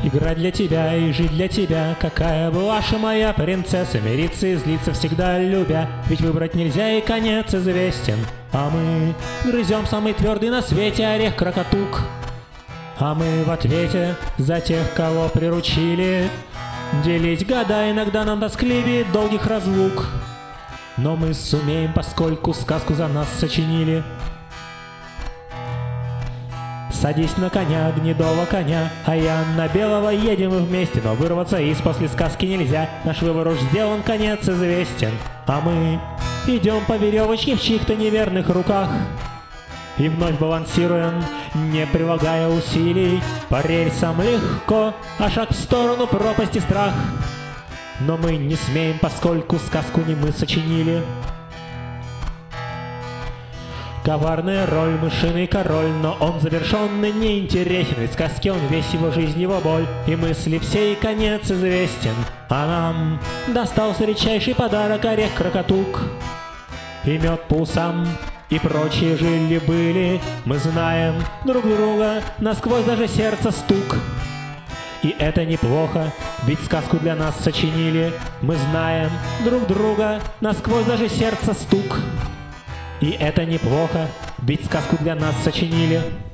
Играть для тебя и жить для тебя, какая бы ваша моя принцесса, мириться и злиться всегда любя, ведь выбрать нельзя и конец известен. А мы грызем самый твердый на свете орех крокотук. А мы в ответе за тех, кого приручили. Делить года иногда нам тоскливее долгих разлук, но мы сумеем, поскольку сказку за нас сочинили. Садись на коня, гнедого коня, а я на белого, едем мы вместе, но вырваться из после сказки нельзя. Наш выбор уж сделан, конец известен. А мы идем по веревочке в чьих-то неверных руках и вновь балансируем, не прилагая усилий. По рельсам легко, а шаг в сторону пропасти страх. Но мы не смеем, поскольку сказку не мы сочинили. Коварная роль, мышиный король, но он завершенный неинтересен, ведь в сказке он весь его жизнь, его боль, и мысли все, и конец известен. А нам достался редчайший подарок орех крокотук, и мед по усам, и прочие жили-были. Мы знаем друг друга насквозь, даже сердце стук. И это неплохо, ведь сказку для нас сочинили. Мы знаем друг друга насквозь, даже сердце стук. И это неплохо, ведь сказку для нас сочинили.